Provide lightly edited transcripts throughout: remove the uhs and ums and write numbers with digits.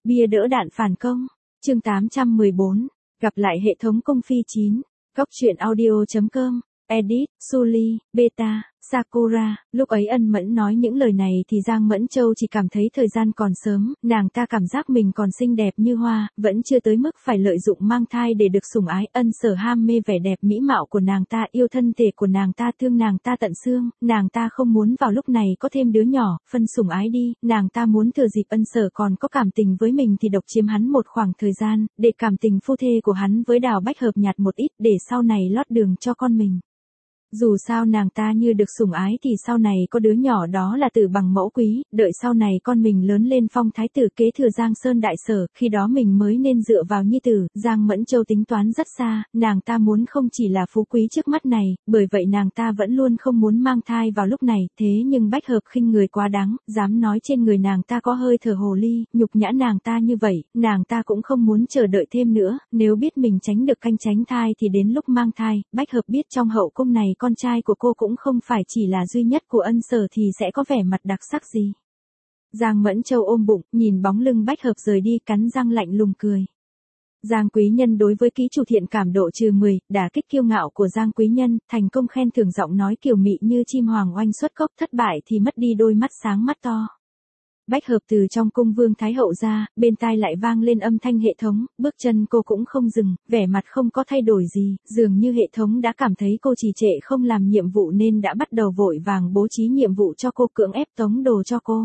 Bia đỡ đạn phản công. Chương 814. Gặp lại hệ thống cung phi 9. Góc truyện audio.com. Edit, Suli, Beta, Sakura. Lúc ấy Ân Mẫn nói những lời này thì Giang Mẫn Châu chỉ cảm thấy thời gian còn sớm, nàng ta cảm giác mình còn xinh đẹp như hoa, vẫn chưa tới mức phải lợi dụng mang thai để được sủng ái. Ân Sở ham mê vẻ đẹp mỹ mạo của nàng ta, yêu thân thể của nàng ta, thương nàng ta tận xương, nàng ta không muốn vào lúc này có thêm đứa nhỏ, phân sủng ái đi, nàng ta muốn thừa dịp Ân Sở còn có cảm tình với mình thì độc chiếm hắn một khoảng thời gian, để cảm tình phu thê của hắn với Đào Bách Hợp nhạt một ít để sau này lót đường cho con mình. Dù sao nàng ta như được sủng ái thì sau này có đứa nhỏ đó là tử bằng mẫu quý, đợi sau này con mình lớn lên phong thái tử kế thừa Giang Sơn đại sở, khi đó mình mới nên dựa vào nhi tử. Giang Mẫn Châu tính toán rất xa, nàng ta muốn không chỉ là phú quý trước mắt này, bởi vậy nàng ta vẫn luôn không muốn mang thai vào lúc này, thế nhưng Bách Hợp khinh người quá đáng, dám nói trên người nàng ta có hơi thở hồ ly, nhục nhã nàng ta như vậy, nàng ta cũng không muốn chờ đợi thêm nữa, nếu biết mình tránh được canh tránh thai thì đến lúc mang thai, Bách Hợp biết trong hậu cung này con trai của cô cũng không phải chỉ là duy nhất của Ân Sở thì sẽ có vẻ mặt đặc sắc gì. Giang Mẫn Châu ôm bụng, nhìn bóng lưng Bách Hợp rời đi, cắn răng lạnh lùng cười. Giang Quý Nhân đối với ký chủ thiện cảm độ -10, đả kích kiêu ngạo của Giang Quý Nhân, thành công khen thưởng giọng nói kiều mị như chim hoàng oanh xuất cốc, thất bại thì mất đi đôi mắt sáng mắt to. Bách Hợp từ trong cung Vương Thái Hậu ra, bên tai lại vang lên âm thanh hệ thống, bước chân cô cũng không dừng, vẻ mặt không có thay đổi gì, dường như hệ thống đã cảm thấy cô trì trệ không làm nhiệm vụ nên đã bắt đầu vội vàng bố trí nhiệm vụ cho cô, cưỡng ép tống đồ cho cô.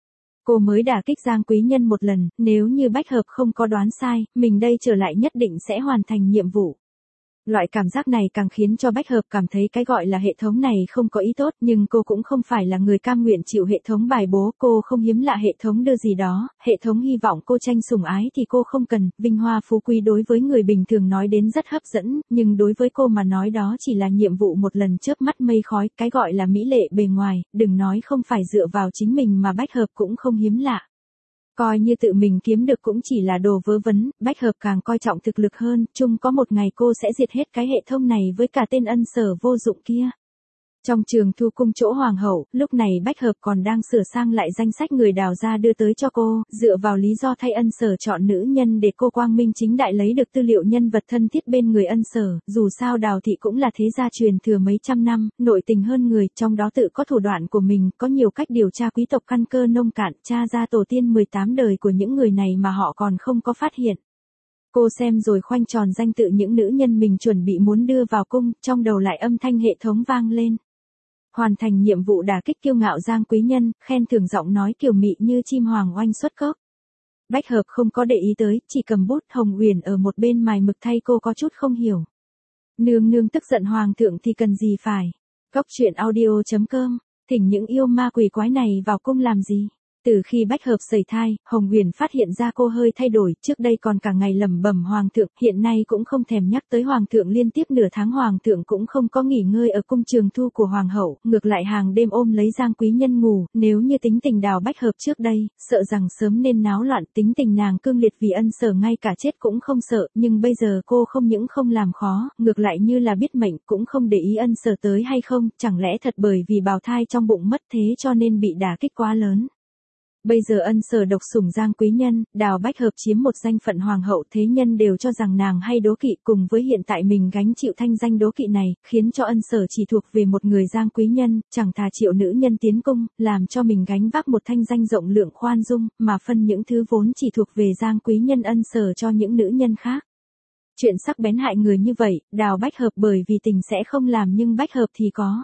Cô mới đả kích Giang Quý Nhân một lần, nếu như Bách Hợp không có đoán sai, mình đây trở lại nhất định sẽ hoàn thành nhiệm vụ. Loại cảm giác này càng khiến cho Bách Hợp cảm thấy cái gọi là hệ thống này không có ý tốt, nhưng cô cũng không phải là người cam nguyện chịu hệ thống bài bố, cô không hiếm lạ hệ thống đưa gì đó, hệ thống hy vọng cô tranh sủng ái thì cô không cần, vinh hoa phú quý đối với người bình thường nói đến rất hấp dẫn, nhưng đối với cô mà nói đó chỉ là nhiệm vụ một lần chớp mắt mây khói, cái gọi là mỹ lệ bề ngoài, đừng nói không phải dựa vào chính mình mà Bách Hợp cũng không hiếm lạ. Coi như tự mình kiếm được cũng chỉ là đồ vớ vẩn, Bách Hợp càng coi trọng thực lực hơn, chung có một ngày cô sẽ diệt hết cái hệ thống này với cả tên Ân Sở vô dụng kia. Trong trường thu cung chỗ hoàng hậu, lúc này Bách Hợp còn đang sửa sang lại danh sách người Đào gia đưa tới cho cô, dựa vào lý do thay Ân Sở chọn nữ nhân để cô quang minh chính đại lấy được tư liệu nhân vật thân thiết bên người Ân Sở, dù sao Đào thị cũng là thế gia truyền thừa mấy trăm năm, nội tình hơn người, trong đó tự có thủ đoạn của mình, có nhiều cách điều tra quý tộc căn cơ nông cạn, tra ra tổ tiên 18 đời của những người này mà họ còn không có phát hiện. Cô xem rồi khoanh tròn danh tự những nữ nhân mình chuẩn bị muốn đưa vào cung, trong đầu lại âm thanh hệ thống vang lên. Hoàn thành nhiệm vụ đả kích kiêu ngạo Giang Quý Nhân, khen thưởng giọng nói kiều mị như chim hoàng oanh xuất cốc. Bách Hợp không có để ý tới, chỉ cầm bút. Hồng Uyển ở một bên mài mực thay cô có chút không hiểu. Nương nương tức giận hoàng thượng thì cần gì phải. Góc truyện audio.com, thỉnh những yêu ma quỷ quái này vào cung làm gì. Từ khi Bách Hợp sẩy thai, Hồng Uyển phát hiện ra cô hơi thay đổi, trước đây còn cả ngày lẩm bẩm hoàng thượng, hiện nay cũng không thèm nhắc tới hoàng thượng, liên tiếp nửa tháng hoàng thượng cũng không có nghỉ ngơi ở cung trường thu của hoàng hậu, ngược lại hàng đêm ôm lấy Giang Quý Nhân ngủ, nếu như tính tình Đào Bách Hợp trước đây, sợ rằng sớm nên náo loạn, tính tình nàng cương liệt vì Ân Sở ngay cả chết cũng không sợ, nhưng bây giờ cô không những không làm khó, ngược lại như là biết mệnh, cũng không để ý Ân Sở tới hay không, chẳng lẽ thật bởi vì bào thai trong bụng mất thế cho nên bị đả kích quá lớn. Bây giờ Ân Sở độc sủng Giang Quý Nhân, Đào Bách Hợp chiếm một danh phận hoàng hậu, thế nhân đều cho rằng nàng hay đố kỵ, cùng với hiện tại mình gánh chịu thanh danh đố kỵ này, khiến cho Ân Sở chỉ thuộc về một người Giang Quý Nhân, chẳng thà triệu nữ nhân tiến cung, làm cho mình gánh vác một thanh danh rộng lượng khoan dung, mà phân những thứ vốn chỉ thuộc về Giang Quý Nhân Ân Sở cho những nữ nhân khác. Chuyện sắc bén hại người như vậy, Đào Bách Hợp bởi vì tình sẽ không làm nhưng Bách Hợp thì có.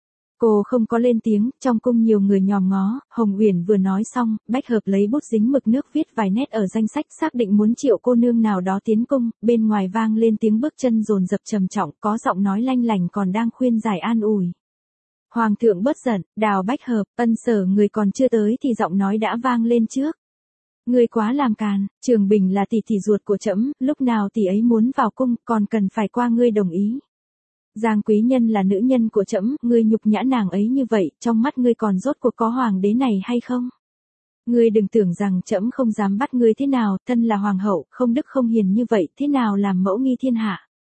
Cô không có lên tiếng, trong cung nhiều người nhòm ngó, Hồng Uyển vừa nói xong, Bách Hợp lấy bút dính mực nước viết vài nét ở danh sách, xác định muốn triệu cô nương nào đó tiến cung, bên ngoài vang lên tiếng bước chân dồn dập trầm trọng, có giọng nói lanh lành còn đang khuyên giải an ủi. Hoàng thượng bớt giận, Đào Bách Hợp, Ân Sở người còn chưa tới thì giọng nói đã vang lên trước. Người quá làm càn, Trường Bình là tỷ tỷ ruột của trẫm, lúc nào tỷ ấy muốn vào cung, còn cần phải qua ngươi đồng ý. Giang Quý Nhân là nữ nhân của trẫm, ngươi nhục nhã nàng ấy như vậy, trong mắt ngươi còn rốt cuộc có hoàng đế này hay không? Ngươi đừng tưởng rằng trẫm không dám bắt ngươi thế nào, thân là hoàng hậu, không đức không hiền như vậy, thế nào làm mẫu nghi thiên hạ?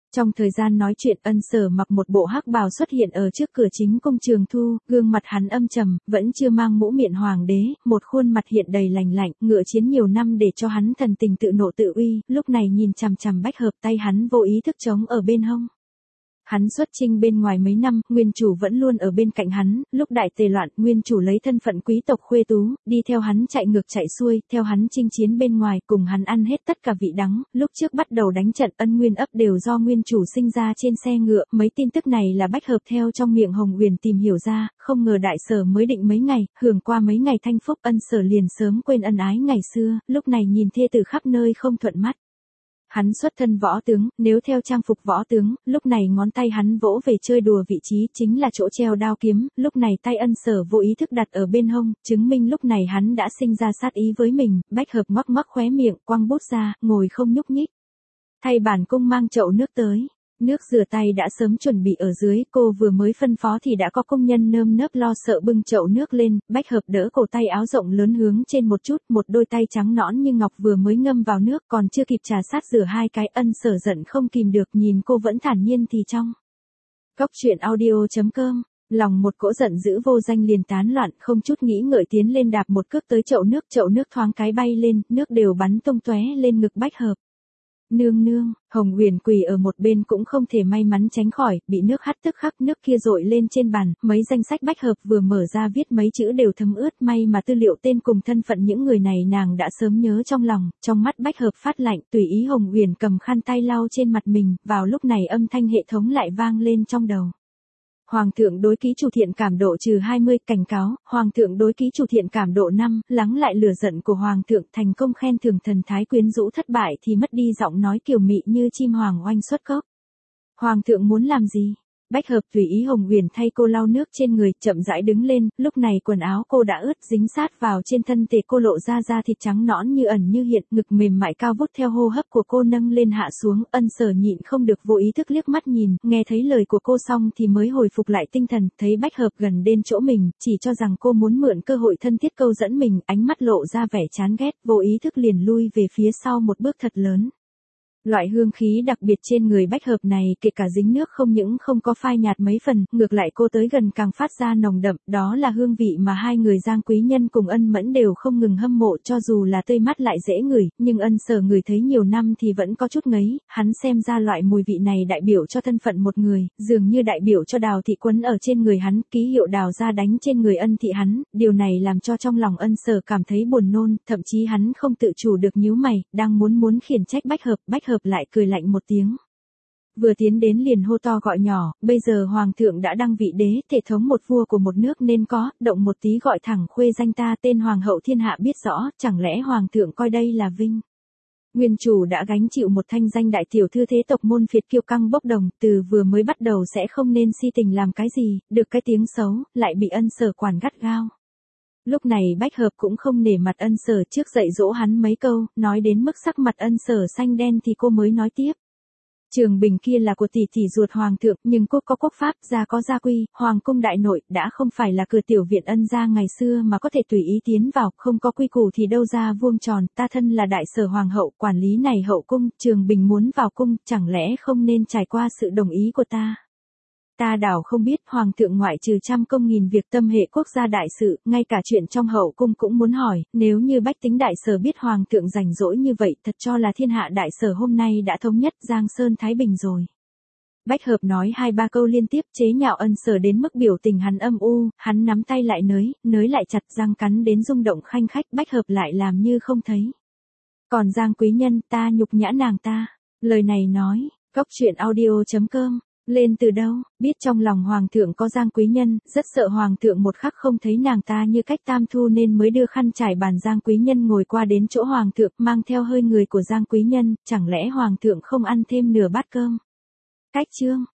Trong thời gian nói chuyện Ân Sở mặc một bộ hắc bào xuất hiện ở trước cửa chính cung Trường Thu, gương mặt hắn âm trầm, vẫn chưa mang mũ miệng hoàng đế, một khuôn mặt hiện đầy lành lạnh, ngựa chiến nhiều năm để cho hắn thần tình tự nộ tự uy, lúc này nhìn chằm chằm Bách Hợp tay hắn vô ý thức chống ở bên hông. Hắn xuất chinh bên ngoài mấy năm, nguyên chủ vẫn luôn ở bên cạnh hắn, lúc đại tề loạn, nguyên chủ lấy thân phận quý tộc khuê tú, đi theo hắn chạy ngược chạy xuôi, theo hắn chinh chiến bên ngoài, cùng hắn ăn hết tất cả vị đắng, lúc trước bắt đầu đánh trận Ân Nguyên ấp đều do nguyên chủ sinh ra trên xe ngựa, mấy tin tức này là Bách Hợp theo trong miệng Hồng Uyển tìm hiểu ra, không ngờ đại sở mới định mấy ngày, hưởng qua mấy ngày thanh phúc Ân Sở liền sớm quên ân ái ngày xưa, lúc này nhìn thê tử khắp nơi không thuận mắt. Hắn xuất thân võ tướng, nếu theo trang phục võ tướng, lúc này ngón tay hắn vỗ về chơi đùa vị trí chính là chỗ treo đao kiếm, lúc này tay Ân Sở vô ý thức đặt ở bên hông, chứng minh lúc này hắn đã sinh ra sát ý với mình, Bách Hợp ngoắc ngoắc khóe miệng, quăng bút ra, ngồi không nhúc nhích. Thay bản cung mang chậu nước tới. Nước rửa tay đã sớm chuẩn bị ở dưới, cô vừa mới phân phó thì đã có công nhân nơm nớp lo sợ bưng chậu nước lên, Bách Hợp đỡ cổ tay áo rộng lớn hướng trên một chút, một đôi tay trắng nõn như ngọc vừa mới ngâm vào nước, còn chưa kịp trà sát rửa hai cái Ân Sở giận không kìm được nhìn cô vẫn thản nhiên thì trong. Góc truyện audio.com Lòng một cỗ giận dữ vô danh liền tán loạn, không chút nghĩ ngợi tiến lên đạp một cước tới chậu nước thoáng cái bay lên, nước đều bắn tung tóe lên ngực Bách Hợp. Nương nương, Hồng Uyển quỳ ở một bên cũng không thể may mắn tránh khỏi, bị nước hắt tức khắc nước kia dội lên trên bàn, mấy danh sách Bách Hợp vừa mở ra viết mấy chữ đều thấm ướt, may mà tư liệu tên cùng thân phận những người này nàng đã sớm nhớ trong lòng, trong mắt Bách Hợp phát lạnh, tùy ý Hồng Uyển cầm khăn tay lau trên mặt mình, vào lúc này âm thanh hệ thống lại vang lên trong đầu. Hoàng thượng đối ký chủ thiện cảm độ -20, cảnh cáo, Hoàng thượng đối ký chủ thiện cảm độ 5, lắng lại lửa giận của Hoàng thượng, thành công khen thưởng thần thái quyến rũ, thất bại thì mất đi giọng nói kiều mị như chim hoàng oanh xuất cốc. Hoàng thượng muốn làm gì? Bách Hợp tùy ý Hồng Uyển thay cô lau nước trên người, chậm rãi đứng lên, lúc này quần áo cô đã ướt dính sát vào trên thân thể cô lộ ra da thịt trắng nõn như ẩn như hiện, ngực mềm mại cao vút theo hô hấp của cô nâng lên hạ xuống, Ân Sở nhịn không được vô ý thức liếc mắt nhìn, nghe thấy lời của cô xong thì mới hồi phục lại tinh thần, thấy Bách Hợp gần đến chỗ mình, chỉ cho rằng cô muốn mượn cơ hội thân thiết câu dẫn mình, ánh mắt lộ ra vẻ chán ghét, vô ý thức liền lui về phía sau một bước thật lớn. Loại hương khí đặc biệt trên người Bách Hợp này kể cả dính nước không những không có phai nhạt mấy phần, ngược lại cô tới gần càng phát ra nồng đậm, đó là hương vị mà hai người Giang Quý Nhân cùng Ân Mẫn đều không ngừng hâm mộ, cho dù là tươi mắt lại dễ ngửi, nhưng Ân Sở ngửi thấy nhiều năm thì vẫn có chút ngấy, hắn xem ra loại mùi vị này đại biểu cho thân phận một người, dường như đại biểu cho Đào thị quấn ở trên người hắn, ký hiệu Đào ra đánh trên người Ân thị hắn, điều này làm cho trong lòng Ân Sở cảm thấy buồn nôn, thậm chí hắn không tự chủ được nhíu mày, đang muốn khiển trách Bách Hợp lại cười lạnh một tiếng. Vừa tiến đến liền hô to gọi nhỏ, bây giờ Hoàng thượng đã đăng vị đế, thể thống một vua của một nước nên có, động một tí gọi thẳng khuê danh ta tên Hoàng hậu thiên hạ biết rõ, chẳng lẽ Hoàng thượng coi đây là vinh. Nguyên chủ đã gánh chịu một thanh danh đại tiểu thư thế tộc môn phiệt kiêu căng bốc đồng, từ vừa mới bắt đầu sẽ không nên si tình làm cái gì, được cái tiếng xấu, lại bị Ân Sở quản gắt gao. Lúc này Bách Hợp cũng không nể mặt Ân Sở, trước dạy dỗ hắn mấy câu, nói đến mức sắc mặt Ân Sở xanh đen thì cô mới nói tiếp. Trường Bình kia là của tỷ tỷ ruột Hoàng thượng, nhưng cô có quốc pháp, gia có gia quy, Hoàng cung đại nội, đã không phải là cửa tiểu viện Ân gia ngày xưa mà có thể tùy ý tiến vào, không có quy củ thì đâu ra vuông tròn, ta thân là đại sở Hoàng hậu, quản lý này hậu cung, Trường Bình muốn vào cung, chẳng lẽ không nên trải qua sự đồng ý của ta. Ta đảo không biết, Hoàng thượng ngoại trừ trăm công nghìn việc tâm hệ quốc gia đại sự, ngay cả chuyện trong hậu cung cũng muốn hỏi, nếu như bách tính đại sở biết Hoàng thượng rảnh rỗi như vậy, thật cho là thiên hạ đại sở hôm nay đã thống nhất Giang Sơn Thái Bình rồi. Bách Hợp nói 2-3 câu liên tiếp chế nhạo Ân Sở đến mức biểu tình hắn âm u, hắn nắm tay lại nới lại chặt, răng cắn đến rung động khanh khách, Bách Hợp lại làm như không thấy. Còn Giang Quý Nhân, ta nhục nhã nàng ta. Lời này nói, góc truyện audio.com. Lên từ đâu, biết trong lòng Hoàng thượng có Giang Quý Nhân, rất sợ Hoàng thượng một khắc không thấy nàng ta như cách tam thu nên mới đưa khăn trải bàn Giang Quý Nhân ngồi qua đến chỗ Hoàng thượng, mang theo hơi người của Giang Quý Nhân, chẳng lẽ Hoàng thượng không ăn thêm nửa bát cơm. Cách chương